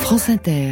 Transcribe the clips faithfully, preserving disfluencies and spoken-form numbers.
France Inter.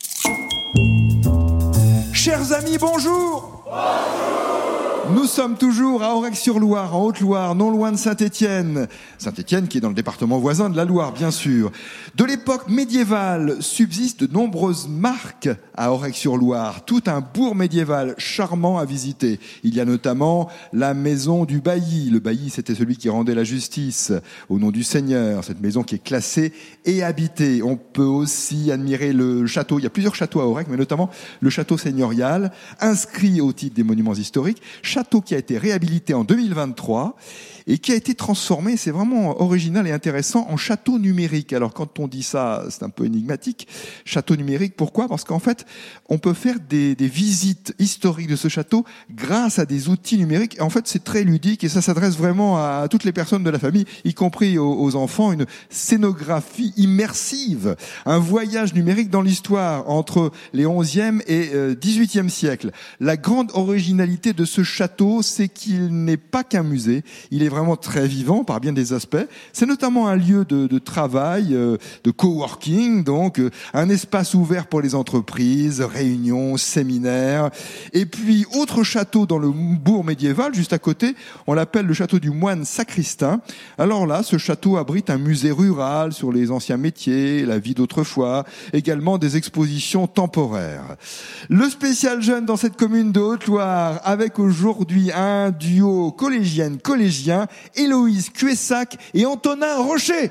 Chers amis, bonjour. Bonjour. Nous sommes toujours à Aurec-sur-Loire, en Haute-Loire, non loin de Saint-Étienne. Saint-Étienne qui est dans le département voisin de la Loire, bien sûr. De l'époque médiévale subsistent de nombreuses marques à Aurec-sur-Loire. Tout un bourg médiéval charmant à visiter. Il y a notamment la maison du bailli. Le bailli, c'était celui qui rendait la justice au nom du Seigneur. Cette maison qui est classée et habitée. On peut aussi admirer le château. Il y a plusieurs châteaux à Aurec, mais notamment le château seigneurial, inscrit au titre des monuments historiques. Château qui a été réhabilité en deux mille vingt-trois et qui a été transformé, c'est vraiment original et intéressant, en château numérique. Alors quand on dit ça, c'est un peu énigmatique. Château numérique, pourquoi ? Parce qu'en fait, on peut faire des, des visites historiques de ce château grâce à des outils numériques. Et en fait, c'est très ludique et ça s'adresse vraiment à toutes les personnes de la famille, y compris aux, aux enfants. Une scénographie immersive, un voyage numérique dans l'histoire entre les onzième et euh, dix-huitième siècle. La grande originalité de ce château, c'est qu'il n'est pas qu'un musée. Il est vraiment très vivant par bien des aspects. C'est notamment un lieu de, de travail, euh, de coworking, donc euh, un espace ouvert pour les entreprises, réunions, séminaires. Et puis, autre château dans le bourg médiéval, juste à côté, on l'appelle le château du moine sacristain. Alors là, ce château abrite un musée rural sur les anciens métiers, la vie d'autrefois, également des expositions temporaires. Le spécial jeune dans cette commune de Haute-Loire, avec aujourd'hui un duo collégienne-collégien, Héloïse Cuessac et Antonin Rocher.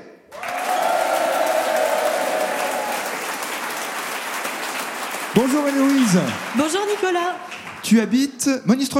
Bonjour Héloïse. Bonjour Nicolas. Tu habites Monistrol-sur-Loire ?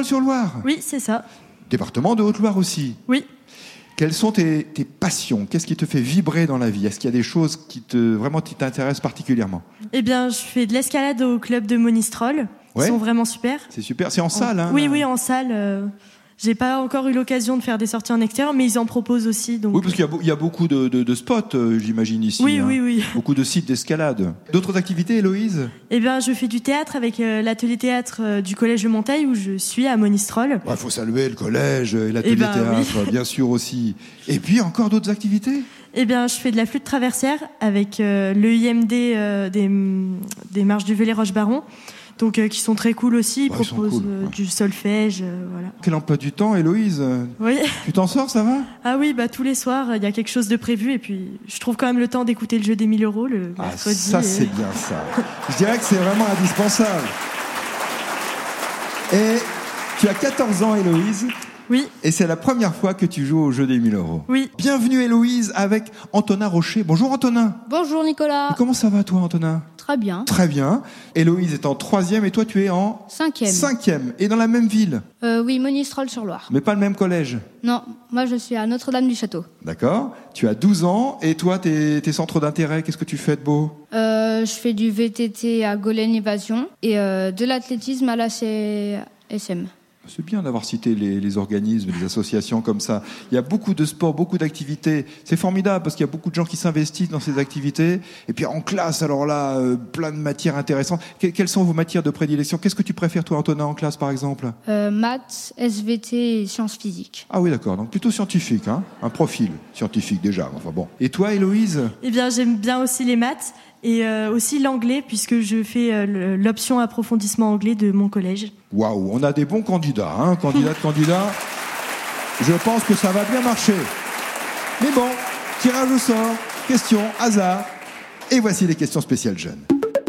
Oui, c'est ça. Département de Haute-Loire aussi ? Oui. Quelles sont tes, tes passions ? Qu'est-ce qui te fait vibrer dans la vie ? Est-ce qu'il y a des choses qui te, vraiment qui t'intéressent particulièrement ? Eh bien, je fais de l'escalade au club de Monistrol. Ouais. Ils sont vraiment super. C'est super. C'est en, en salle, hein ? Oui, oui, en salle. Euh... J'ai pas encore eu l'occasion de faire des sorties en extérieur, mais ils en proposent aussi. Donc... Oui, parce qu'il y a, il y a beaucoup de, de, de spots, euh, j'imagine, ici. Oui, hein. oui, oui. Beaucoup de sites d'escalade. D'autres activités, Héloïse ? Eh bien, je fais du théâtre avec euh, l'atelier théâtre euh, du Collège de Monteil, où je suis à Monistrol. Il ouais, faut saluer le collège et l'atelier eh ben, théâtre, oui. bien sûr aussi. Et puis, encore d'autres activités ? Eh bien, je fais de la flûte traversière avec euh, l'E I M D euh, des, des Marches du Velay-Roche-Baron. Donc, euh, qui sont très cool aussi. Ils ouais, proposent ils cool, euh, ouais. du solfège, euh, voilà. Quel emploi du temps, Héloïse ? Oui. Tu t'en sors, ça va ? Ah oui, bah tous les soirs, il y a quelque chose de prévu. Et puis, je trouve quand même le temps d'écouter le jeu des mille euros le ah, mercredi. ça, et... c'est bien, ça. Je dirais que c'est vraiment indispensable. Et tu as quatorze ans, Héloïse. Oui. Et c'est la première fois que tu joues au jeu des mille euros. Oui. Bienvenue, Héloïse, avec Antonin Rocher. Bonjour, Antonin. Bonjour, Nicolas. Et comment ça va, toi, Antonin ? Très bien. Très bien. Héloïse est en troisième et toi, tu es en Cinquième. Cinquième. Et dans la même ville ? Euh, oui, Monistrol-sur-Loire. Mais pas le même collège ? Non, moi je suis à Notre-Dame-du-Château. D'accord. Tu as douze ans et toi, tes, tes centres d'intérêt, qu'est-ce que tu fais de beau ? Euh, je fais du V T T à Golden Évasion et euh, de l'athlétisme à la C S M. C'est bien d'avoir cité les, les organismes, les associations comme ça. Il y a beaucoup de sports, beaucoup d'activités. C'est formidable parce qu'il y a beaucoup de gens qui s'investissent dans ces activités. Et puis en classe, alors là, euh, plein de matières intéressantes. Que, quelles sont vos matières de prédilection ? Qu'est-ce que tu préfères, toi, Antonin, en classe, par exemple ? euh, Maths, S V T et sciences physiques. Ah oui, d'accord. Donc plutôt scientifique, hein ? Un profil scientifique déjà. Enfin bon. Et toi, Héloïse ? Eh bien, j'aime bien aussi les maths et euh, aussi l'anglais puisque je fais euh, l'option approfondissement anglais de mon collège. Waouh, on a des bons candidats, hein, candidats de candidats. Je pense que ça va bien marcher. Mais bon, tirage au sort, question, hasard. Et voici les questions spéciales jeunes.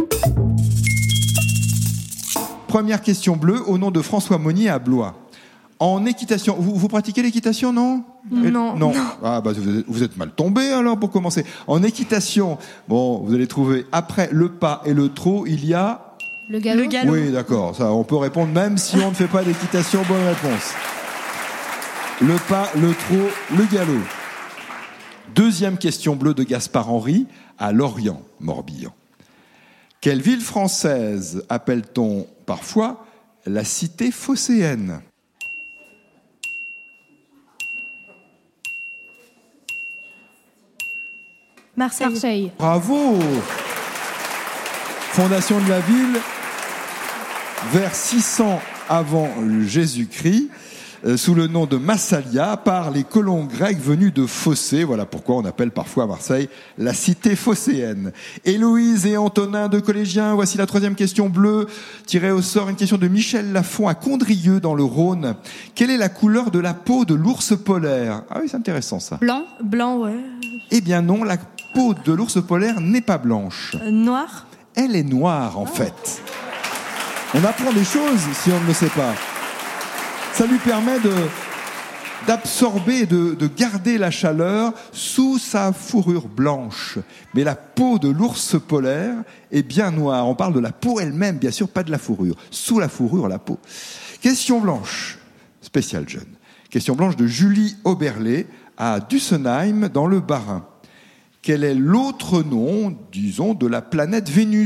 Première question bleue, au nom de François Monnier à Blois. En équitation, vous, vous pratiquez l'équitation, non ? Non. Non. Ah bah vous êtes, vous êtes mal tombé alors pour commencer. En équitation, bon, vous allez trouver après le pas et le trot, il y a... Le galop. Le galop. Oui, d'accord. Ça, on peut répondre même si on ne fait pas d'équitation. Bonne réponse. Le pas, le trot, le galop. Deuxième question bleue de Gaspard Henry à Lorient, Morbihan. Quelle ville française appelle-t-on parfois la cité phocéenne ? Marseille. Marseille. Bravo ! Fondation de la ville vers six cents avant Jésus-Christ. euh, sous le nom de Massalia par les colons grecs venus de Phocée. Voilà pourquoi on appelle parfois Marseille la cité phocéenne. Héloïse et Antonin, deux collégiens, voici la troisième question bleue, tirée au sort, une question de Michel Lafont à Condrieu dans le Rhône. Quelle est la couleur de la peau de l'ours polaire? Ah oui, c'est intéressant ça. Blanc. Blanc, ouais. Eh bien non, la peau de l'ours polaire n'est pas blanche. Euh, noir. Elle est noire en Oh. fait. On apprend des choses si on ne le sait pas. Ça lui permet de, d'absorber, de, de garder la chaleur sous sa fourrure blanche. Mais la peau de l'ours polaire est bien noire. On parle de la peau elle-même, bien sûr, pas de la fourrure. Sous la fourrure, la peau. Question blanche, spécial jeune. Question blanche de Julie Oberlé à Dussenheim dans le Bas-Rhin. Quel est l'autre nom, disons, de la planète Vénus ?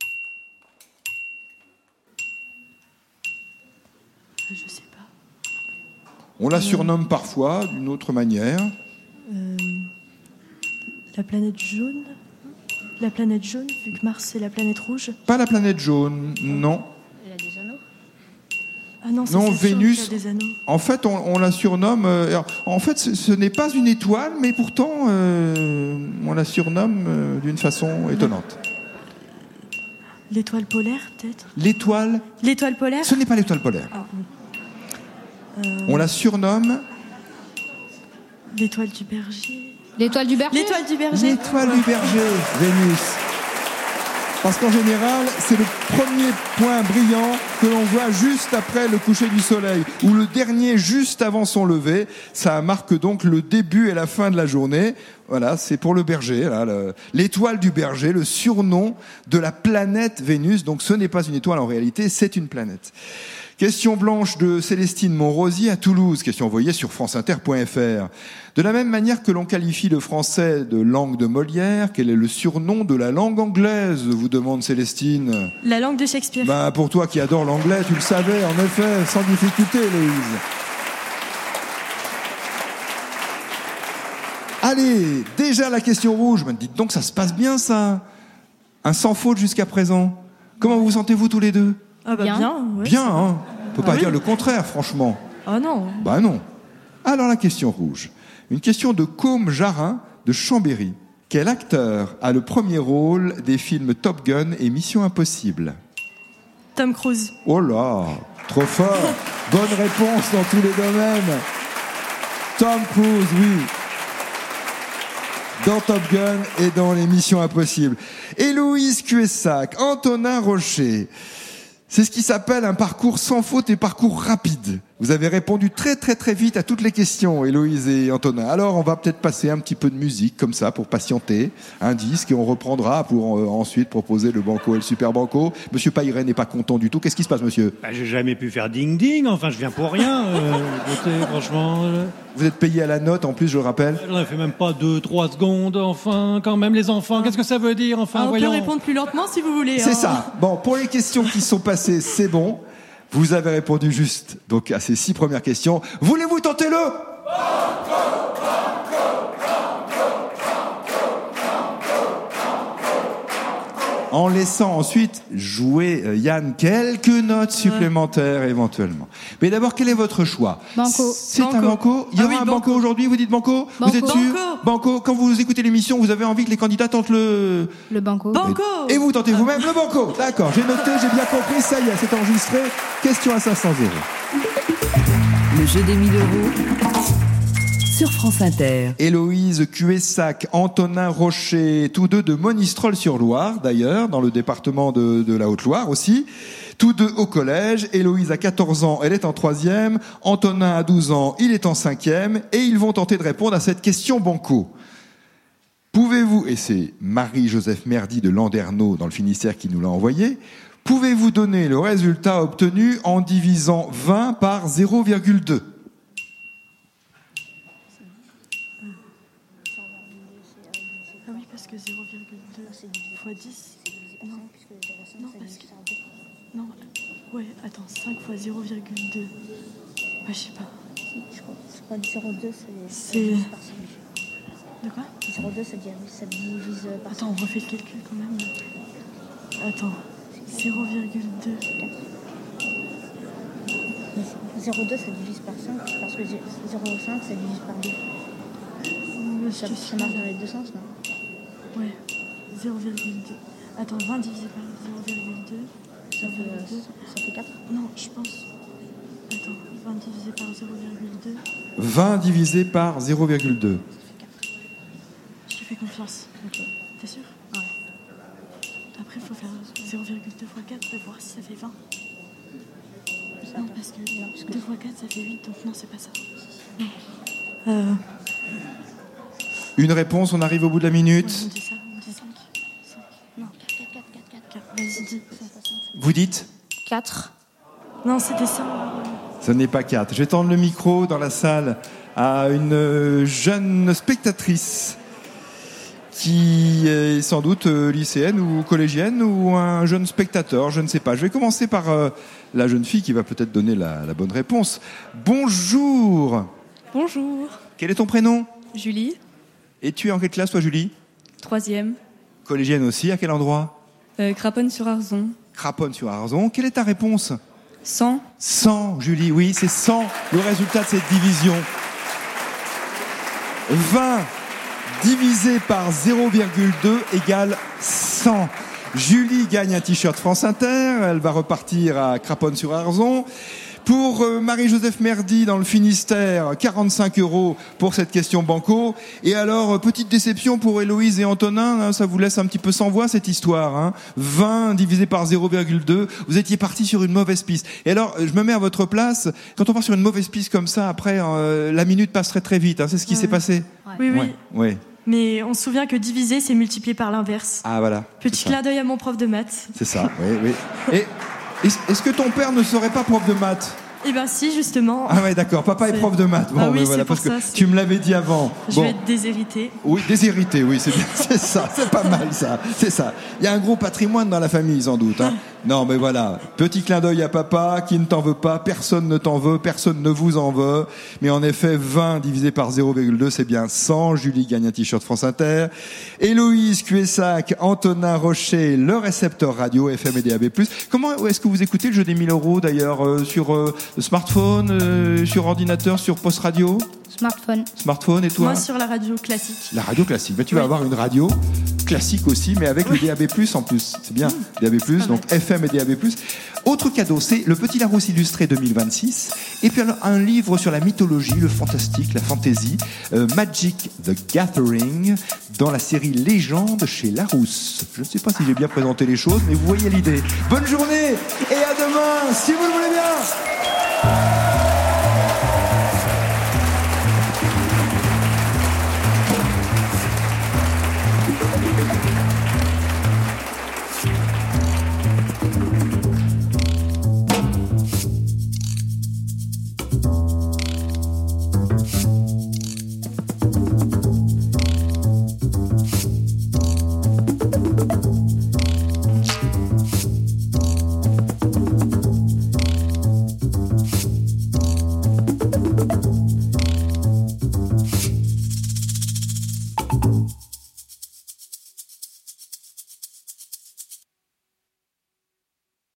Je sais pas. On la surnomme parfois d'une autre manière. Euh, la planète jaune. La planète jaune, vu que Mars c'est la planète rouge. Pas la planète jaune, non. Il a des anneaux. Ah non, c'est Non, Saturne Vénus. qui a des anneaux. En fait, on, on la surnomme. euh, alors, en fait, ce, ce n'est pas une étoile, mais pourtant, euh, on la surnomme euh, d'une façon étonnante. L'étoile polaire, peut-être. L'étoile. L'étoile polaire. Ce n'est pas l'étoile polaire. Ah, oui. Euh, On la surnomme L'étoile du berger. L'étoile du berger. L'étoile du berger. l'étoile du berger, Vénus. Parce qu'en général, c'est le premier point brillant que l'on voit juste après le coucher du soleil, ou le dernier juste avant son lever. Ça marque donc le début et la fin de la journée. Voilà, c'est pour le berger, là, le- l'étoile du berger, le surnom de la planète Vénus. Donc ce n'est pas une étoile en réalité, c'est une planète. Question blanche de Célestine Monrosier à Toulouse, question envoyée sur franceinter point f r. De la même manière que l'on qualifie le français de langue de Molière, quel est le surnom de la langue anglaise, vous demande Célestine. La langue de Shakespeare. Ben, pour toi qui adore l'anglais, tu le savais, en effet, sans difficulté, Héloïse. Allez, déjà la question rouge. Ben, dites donc, ça se passe bien, ça. Un sans faute jusqu'à présent. Comment vous sentez-vous tous les deux ? Ah bah Bien. bien. ouais. Bien, hein. On peut pas Ah oui. dire le contraire, franchement. Ah non. Bah non. Alors la question rouge. Une question de Côme Jarin de Chambéry. Quel acteur a le premier rôle des films Top Gun et Mission Impossible ? Tom Cruise. Oh là, trop fort. Bonne réponse dans tous les domaines. Tom Cruise, oui. Dans Top Gun et dans les Missions Impossibles. Héloïse Cuessac, Antonin Rocher. C'est ce qui s'appelle un parcours sans faute et parcours rapide. Vous avez répondu très très très vite à toutes les questions, Héloïse et Antonin. Alors on va peut-être passer un petit peu de musique comme ça pour patienter, un disque, et on reprendra pour euh, ensuite proposer le banco et le super banco. Monsieur Pailleret n'est pas content du tout. Qu'est-ce qui se passe, monsieur ? Bah, j'ai jamais pu faire ding-ding, enfin je viens pour rien. Euh, écoutez, franchement, euh, Vous êtes payé à la note, en plus, je le rappelle. j'en ai fait même pas deux, trois secondes, enfin, quand même, les enfants, qu'est-ce que ça veut dire, enfin, Ah, on voyons. peut répondre plus lentement si vous voulez. C'est hein. ça. Bon, pour les questions qui sont passées, c'est bon. Vous avez répondu juste donc à ces six premières questions. Voulez-vous tenter le en laissant ensuite jouer euh, Yann quelques notes supplémentaires éventuellement. Mais d'abord, quel est votre choix ? Banco. C'est un Banco. banco. Il y Ah aura oui, un banco banco. aujourd'hui. Vous dites banco ? Banco. Vous êtes sûr ? Banco. Banco. Quand vous écoutez l'émission, vous avez envie que les candidats tentent le Le banco. Banco. et vous tentez vous-même le banco. D'accord, j'ai noté, j'ai bien compris, ça y est, c'est enregistré. Question à cinq cents euros. Le jeu des mille euros sur France Inter. Héloïse Cuessac, Antonin Rocher, tous deux de Monistrol-sur-Loire, d'ailleurs, dans le département de, de la Haute-Loire aussi. Tous deux au collège. Héloïse a quatorze ans, elle est en troisième. Antonin a douze ans, il est en cinquième. Et ils vont tenter de répondre à cette question banco. Pouvez-vous, et c'est Marie-Joseph Merdy de Landerneau dans le Finistère qui nous l'a envoyé, pouvez-vous donner le résultat obtenu en divisant vingt par zéro virgule deux ? Ah oui, parce que zéro virgule deux fois dix. Non, non, parce que. Non, ouais, attends, cinq fois zéro virgule deux. Bah, je sais pas. Je crois, je crois que zéro virgule deux, c'est C'est- divise par cinq. De quoi ? zéro virgule deux, ça divise, ça divise par Attends, on refait le calcul quand même. Attends, zéro virgule deux. zéro virgule deux ça divise par cinq, parce que zéro virgule cinq ça divise par deux. Ouais, Ça, je ça suis marche sûre. dans les deux sens, non? Ouais, zéro virgule deux. Attends, vingt divisé par zéro virgule deux. Ça fait, euh, ça, ça fait quatre. Non, je pense. Attends, vingt divisé par zéro virgule deux. vingt divisé par zéro virgule deux. Je te fais confiance. Ok. T'es sûr? Ouais. Après, il faut faire zéro virgule deux fois quatre et voir si ça fait vingt. Ça, Non, attends. parce que Non, parce que- deux fois quatre, ça fait huit, donc non, c'est pas ça. Non. Euh, Une réponse, on arrive au bout de la ouais, minute. on dit ça, on dit cinq. Non, quatre, quatre, quatre, quatre, quatre. Vas-y, dis. Vous dites? quatre. Non, c'était ça. Ce n'est pas quatre. Je vais tendre le micro dans la salle à une euh, jeune spectatrice qui est sans doute euh, lycéenne ou collégienne ou un jeune spectateur, je ne sais pas. Je vais commencer par euh, la jeune fille qui va peut-être donner la, la bonne réponse. Bonjour. Bonjour, Quel est ton prénom? Julie, Et tu es en quelle classe, toi, Julie? troisième, Collégienne aussi. À quel endroit? euh, Craponne-sur-Arzon, Craponne-sur-Arzon. Quelle est ta réponse? cent, cent, Julie, oui, c'est cent, le résultat de cette division. vingt divisé par zéro virgule deux égale cent. Julie gagne un t-shirt France Inter, elle va repartir à Craponne-sur-Arzon. Pour euh, Marie-Joseph Merdy dans le Finistère, quarante-cinq euros pour cette question banco. Et alors, euh, petite déception pour Héloïse et Antonin, hein, ça vous laisse un petit peu sans voix cette histoire. Hein. vingt divisé par zéro virgule deux, vous étiez partis sur une mauvaise piste. Et alors, je me mets à votre place, quand on part sur une mauvaise piste comme ça, après, euh, la minute passerait très vite. Hein. C'est ce qui Ouais. s'est passé? Oui, oui. Ouais, ouais. Mais on se souvient que diviser, c'est multiplier par l'inverse. Ah voilà. Petit c'est ça. clin d'œil à mon prof de maths. C'est ça, oui, oui. Et est-ce est-ce que ton père ne serait pas prof de maths? Eh ben si, justement. Ah ouais, d'accord. Papa est C'est- prof de maths. Bon, Ah oui, mais voilà, c'est pour parce que ça, c'est- tu me l'avais dit avant. Je Bon. vais être déshéritée. Oui, déshérité, oui, c'est bien, c'est ça, c'est pas mal ça, c'est ça. Il y a un gros patrimoine dans la famille, sans doute. Hein. Non, mais voilà, petit clin d'œil à papa, qui ne t'en veut pas, personne ne t'en veut, personne ne vous en veut. Mais en effet, vingt divisé par zéro virgule deux, c'est bien cent. Julie gagne un t-shirt France Inter. Héloïse Cuessac, Antonin Rocher, le récepteur radio F M et D A B plus. Comment est-ce que vous écoutez le jeu des mille euros d'ailleurs euh, sur euh, smartphone, euh, sur ordinateur, sur post radio? Smartphone. Smartphone et toi? Moi sur la radio classique. La radio classique. Ben, tu vas Oui. avoir une radio classique aussi, mais avec le D A B plus en plus. C'est bien, D A B plus, Pas donc mal. F M et D A B plus. Autre cadeau, c'est le Petit Larousse illustré deux mille vingt-six. Et puis alors, un livre sur la mythologie, le fantastique, la fantasy, euh, Magic the Gathering, dans la série Légende chez Larousse. Je ne sais pas si j'ai bien présenté les choses, mais vous voyez l'idée. Bonne journée et à demain, si vous le voulez bien.